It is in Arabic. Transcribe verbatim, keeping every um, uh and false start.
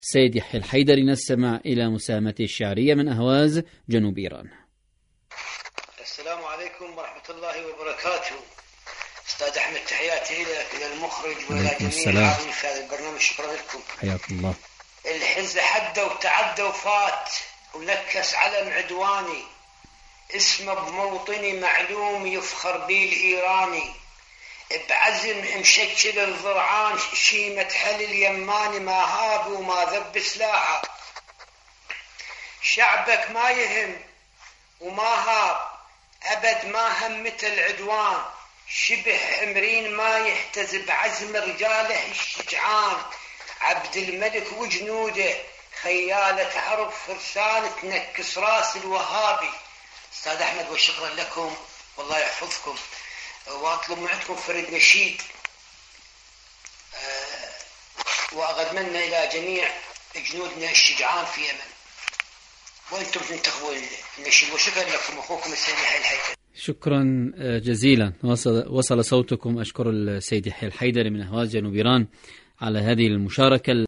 سيد يحيى الحيدري نستمع إلى مساهمته الشعرية من أهواز جنوب إيران. السلام عليكم ورحمة الله وبركاته. أستاذ أحمد، تحياتي لك إلى المخرج وإلى جميع العاملين في هذا البرنامج، شكرا لكم. حياكم الله. الحز حدى وتعدى وفات ونكس علم عدواني، اسمه بموطني معلوم يفخر بي الإيراني، بعزم مشكل الضرعان شيمة حل اليماني، ما هاب وما ذب سلاحه، شعبك ما يهم وما هاب أبد، ما همت العدوان، شبه حمرين ما يحتز بعزم رجاله الشجعان، عبد الملك وجنوده خيالة حرب فرسان تنكس راس الوهابي. أستاذ أحمد، وشكرا لكم والله يحفظكم، وأطلب معكم فريد نشيد، أه وأتمنى إلى جميع جنودنا الشجعان في يمن، وأنتم تنتخبوا النشيد. وشكرا لكم، أخوكم السيد يحيى الحيدري. شكرا جزيلا. وصل, وصل صوتكم. أشكر السيد يحيى الحيدري من أهواز جنوب إيران على هذه المشاركة.